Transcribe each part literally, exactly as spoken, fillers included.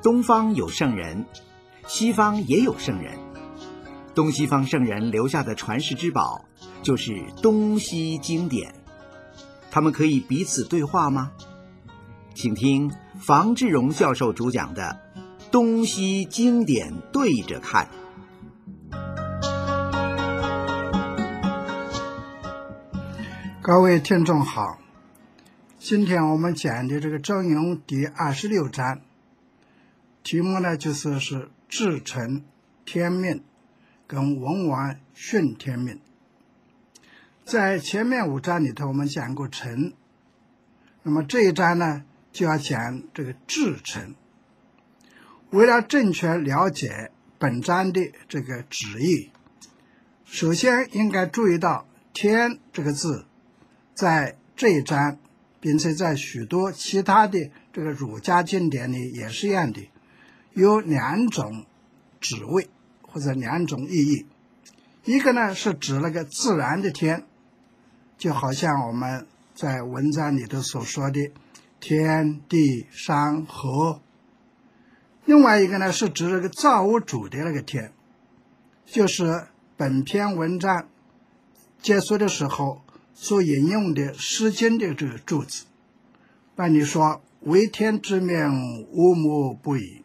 东方有圣人，西方也有圣人。东西方圣人留下的传世之宝，就是东西经典。他们可以彼此对话吗？请听房志荣教授主讲的《东西经典对着看》。 各位听众好，今天我们讲的这个《中庸》第二十六章，题目呢就是是至诚天命跟文王训天命。在前面五章里头我们讲过诚，那么这一章呢就要讲这个至诚。为了正确了解本章的这个旨意，首先应该注意到天这个字在这一章，并且在许多其他的这个儒家经典里也是一样的，有两种旨味或者两种意义。一个呢是指那个自然的天，就好像我们在文章里头所说的天地山河。另外一个呢是指那个造物主的那个天，就是本篇文章结束的时候所引用的《诗经》的这个注子，那你说为天之命，无母不已，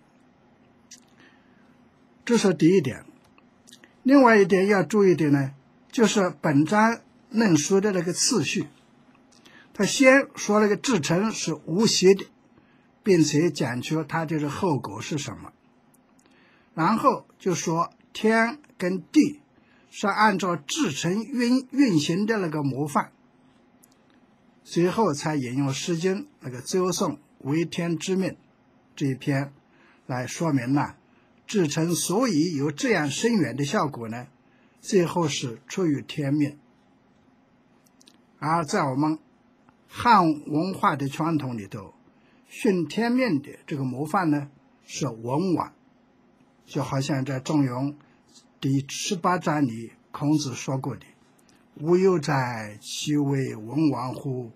这是第一点。另外一点要注意的呢，就是本章论述的那个次序。他先说那个至诚是无邪的，并且讲出它的后果是什么，然后就说天跟地是按照至诚运运行的那个模范，随后才引用《诗经》那个周颂为天之命这一篇来说明了至诚所以有这样深远的效果呢，最后是出于天命。而在我们汉文化的传统里头，训天命的这个模范呢是文王，就好像在《中庸》第十八章里孔子说过的，吾有哉，其为文王乎。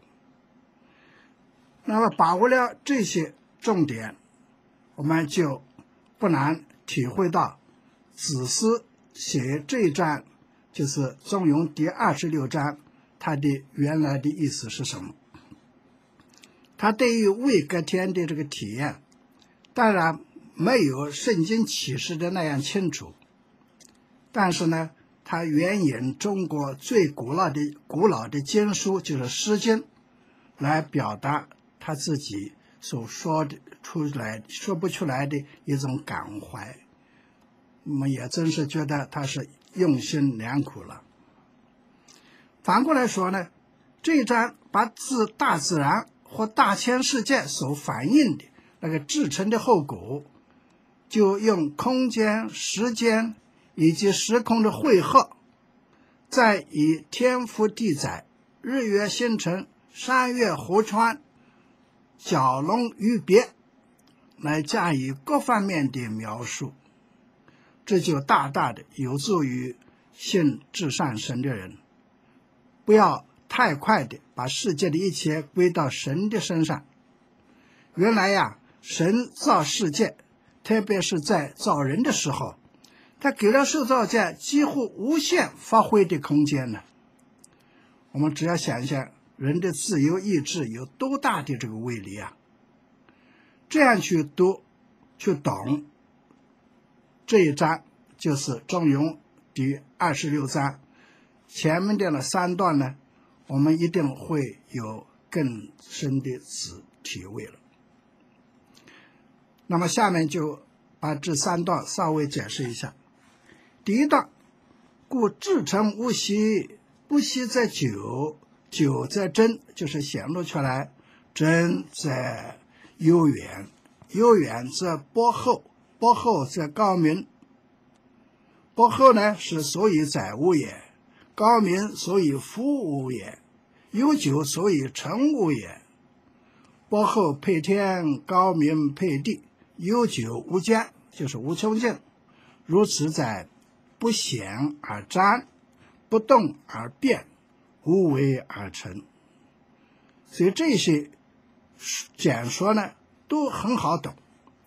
那么把握了这些重点，我们就不难体会到子思写这一章就是《中庸》第二十六章它的原来的意思是什么。他对于位格天的这个体验当然没有圣经启示的那样清楚，但是呢他援引中国最古老的古老的经书，就是《诗经》，来表达他自己所说的出来说不出来的一种感怀。我们也真是觉得他是用心良苦了。反过来说呢，这一章把自大自然或大千世界所反映的那个至诚的后果，就用空间、时间以及时空的汇合，再以天覆地载、日月星辰、山岳湖川、蛟龙鱼鳖来加以各方面的描述，这就大大的有助于信至善神的人不要太快的把世界的一切归到神的身上。原来呀，神造世界，特别是在造人的时候，他给了受造界几乎无限发挥的空间呢。我们只要想想人的自由意志有多大的这个威力啊！这样去读去懂这一章，就是《中庸》第二十六章前面的那三段呢，我们一定会有更深的体会了。那么下面就把这三段稍微解释一下。第一段，故至诚无息，不息则久，久则真，就是显露出来，真则悠远，悠远则博厚，博厚则高明。博厚呢是所以载物也，高明所以服务也，悠久所以成物也。博厚配天，高明配地，悠久无间，就是无穷尽。如此在不显而彰，不动而变，无为而成。所以这些讲说呢都很好懂，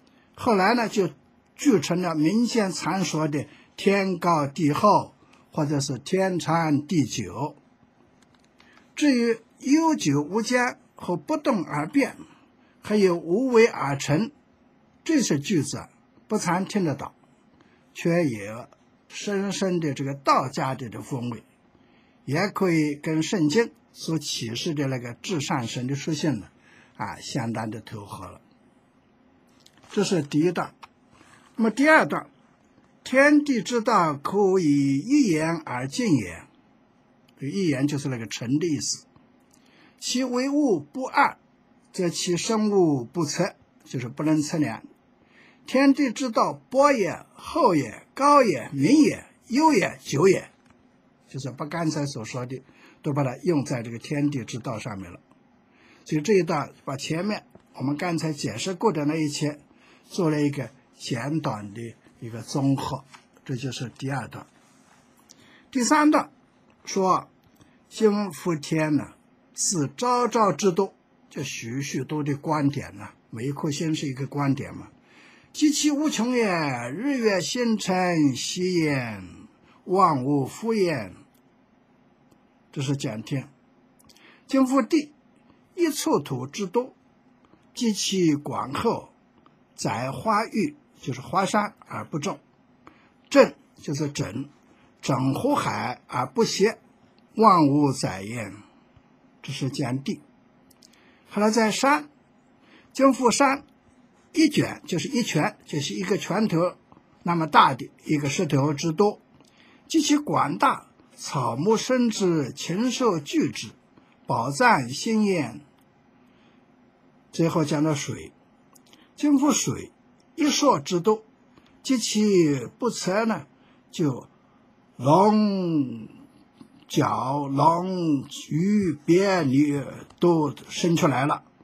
后来呢就聚成了民间常说的天高地厚，或者是天长地久。至于悠久无间和不动而变，还有无为而成，这些句子不常听得到，却有深深的这个道家的的风味，也可以跟圣经所启示的那个至上神的属性呢啊相当的投合了。这是第一段。那么第二段，天地之道可以一言而尽也，一言就是那个成的意思。其为物不二，则其生物不测，就是不能测量。天地之道，博也，厚也，高也，明也，悠也，久也，就是把刚才所说的都把它用在这个天地之道上面了。所以这一段把前面我们刚才解释过的那一切做了一个简短的一个综合，这就是第二段。第三段说今复天呢是昭昭之道，这许许多的观点呢，每一颗星是一个观点嘛。极其无穷也，日月星辰息焉，万物复焉，这是讲天。今复地，一处土之多，极其广厚，载花域，就是华山而不重，正就是整，整湖海而不歇，万物载焉，这是讲地。后来在山，今复山，一卷就是一拳，就是一个拳头那么大的一个石头之多，极其广大，草木生之，禽兽聚之，宝藏兴焉。最后讲到水，今复水，一朔之多，极其不测呢，就龙、角、龙、鱼、鳖、鱼都生出来了，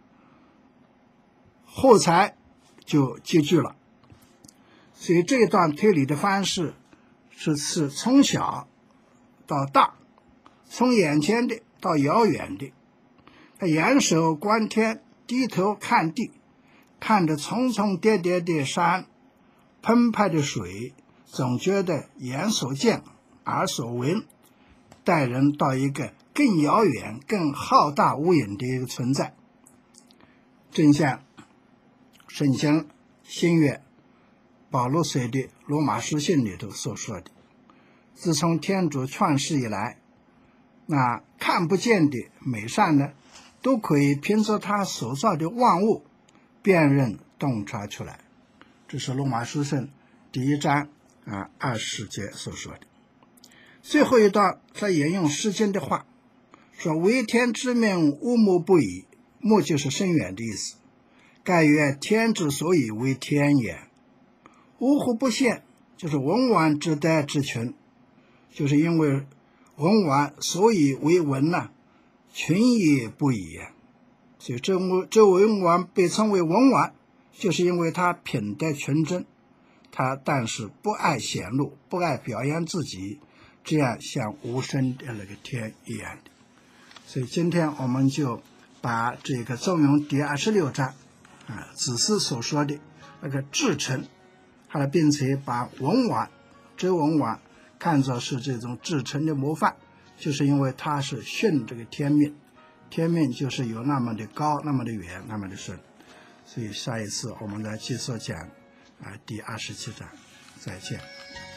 后才就集聚了。所以这一段推理的方式是是从小到大，从眼前的到遥远的。他仰首观天，低头看地，看着重重叠叠的山，澎湃的水，总觉得眼所见耳所闻，带人到一个更遥远更浩大无垠的一个存在。正像圣经新约保罗写的罗马书信里头所说的，自从天主创世以来，那看不见的美善呢，都可以凭着他所造的万物辨认洞察出来。这是罗马书信第一章啊二十节所说的。最后一段他引用诗经的话，说为天之命，无目不已，目就是深远的意思。盖曰天之所以为天也，呜呼不现，就是文王之德之群，就是因为文王所以为文呢，群也不已也。所以这这文王被称为文王，就是因为他品德纯真，他但是不爱显露，不爱表扬自己，这样像无声的那个天一样的。所以今天我们就把这个中庸第二十六章啊，子思所说的那个至诚，后来并且把文王周文王看作是这种至诚的模范，就是因为他是顺这个天命，天命就是有那么的高，那么的远，那么的深。所以下一次我们来继续讲啊第二十七章，再见。